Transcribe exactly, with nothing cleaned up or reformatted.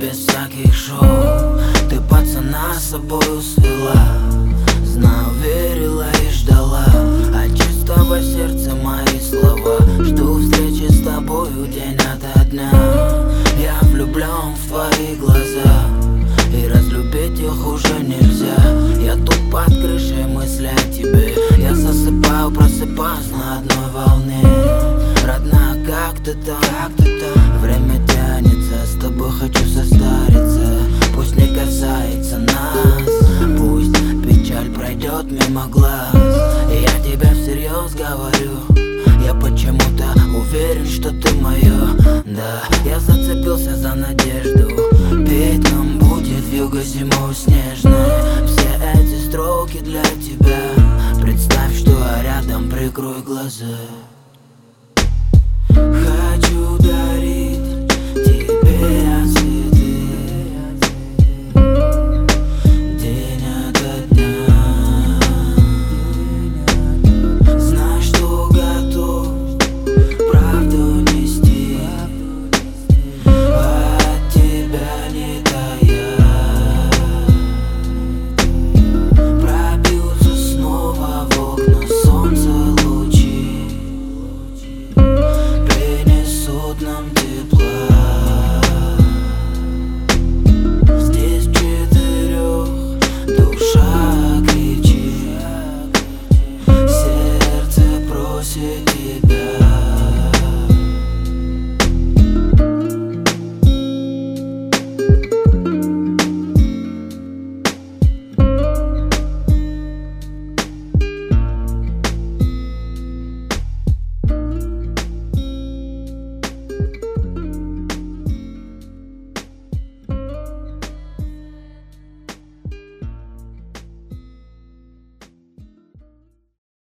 без всяких шоу. Ты пацана с собою свела, знаю, верила и ждала от чистого сердца мои слова. Жду встречи с тобою день ото дня. Я влюблен в твои глаза, и разлюбить их уже нельзя. Я тут под крышей, мысли о тебе. Я засыпаю, просыпаюсь на одной волне. Родная, как ты там? Как ты там? Время тянется, с тобой хочу состариться. Пусть не касается нас, пусть печаль пройдет мимо глаз. И я тебе всерьез говорю, я почему-то уверен, что ты мое. Да, я зацепился за надежду, петь нам будет вьюга зимой снежной. Все эти строки для тебя. Представь, что я рядом, прикрой глаза.